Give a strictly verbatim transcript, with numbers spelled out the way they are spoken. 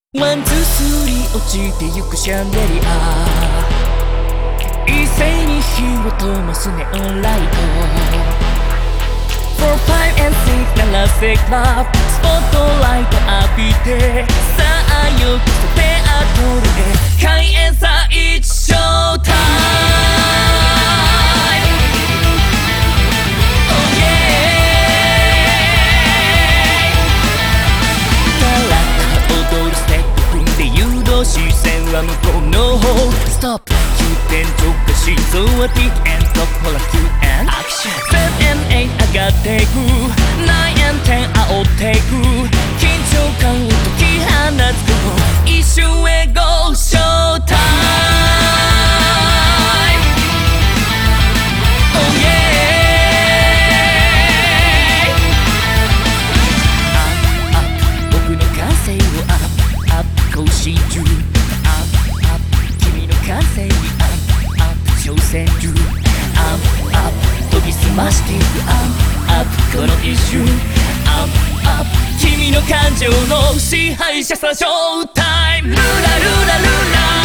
ワンツースリー落ちてゆくシャンデリア、一斉に火を灯ますネオンライト。 フォー、ファイブ and シックス 鳴らせクラブ、スポットライト浴びて、さあよくそテアトルへ開演さ一ショータイム。 Oh yeah、 たら踊るステップ踏んで誘導、視線は向こうの方。ストップ急転直下、心臓はティックエンドトップ、ほら キューエン アクション。セブン、エイト上がっていく、ナイン、テン煽っていく、緊張感を解き放つこの一瞬へゴーショータイム。 Oh yeah、 アップアップ僕の感性をアップアップ更新中、アップアップ君の感性にアップアップ挑戦中、アップアップ研ぎ澄ましていく、アップアップこの一瞬、アップアップ君の感情の支配者さ、ショータイム。ルラルラルラ